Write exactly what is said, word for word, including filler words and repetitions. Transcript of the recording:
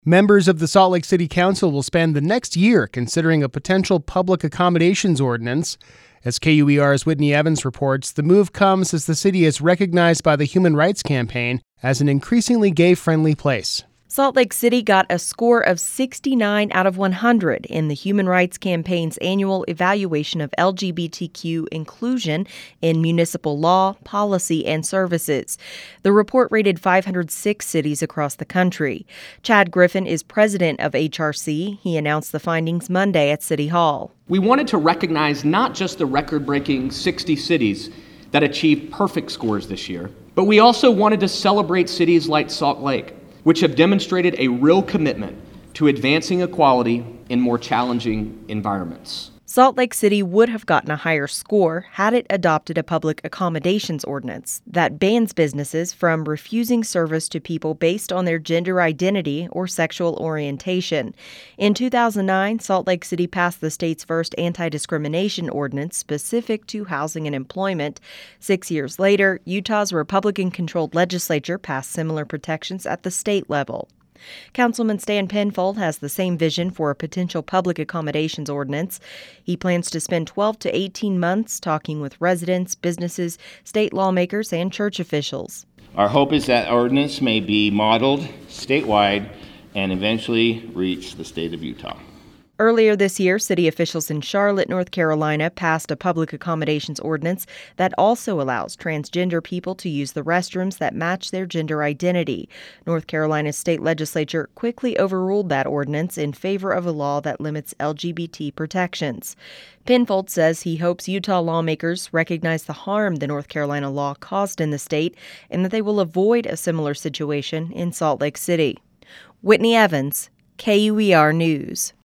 Members of the Salt Lake City Council will spend the next year considering a potential public accommodations ordinance. As K U E R's Whitney Evans reports, the move comes as the city is recognized by the Human Rights Campaign as an increasingly gay-friendly place. Salt Lake City got a score of sixty-nine out of one hundred in the Human Rights Campaign's annual evaluation of L G B T Q inclusion in municipal law, policy, and services. The report rated five hundred six cities across the country. Chad Griffin is president of H R C. He announced the findings Monday at City Hall. We wanted to recognize not just the record-breaking sixty cities that achieved perfect scores this year, but we also wanted to celebrate cities like Salt Lake, which have demonstrated a real commitment to advancing equality in more challenging environments. Salt Lake City would have gotten a higher score had it adopted a public accommodations ordinance that bans businesses from refusing service to people based on their gender identity or sexual orientation. In two thousand nine, Salt Lake City passed the state's first anti-discrimination ordinance specific to housing and employment. Six years later, Utah's Republican-controlled legislature passed similar protections at the state level. Councilman Stan Penfold has the same vision for a potential public accommodations ordinance. He plans to spend twelve to eighteen months talking with residents, businesses, state lawmakers, and church officials. Our hope is that ordinance may be modeled statewide and eventually reach the state of Utah. Earlier this year, city officials in Charlotte, North Carolina, passed a public accommodations ordinance that also allows transgender people to use the restrooms that match their gender identity. North Carolina's state legislature quickly overruled that ordinance in favor of a law that limits L G B T protections. Penfold says he hopes Utah lawmakers recognize the harm the North Carolina law caused in the state and that they will avoid a similar situation in Salt Lake City. Whitney Evans, K U E R News.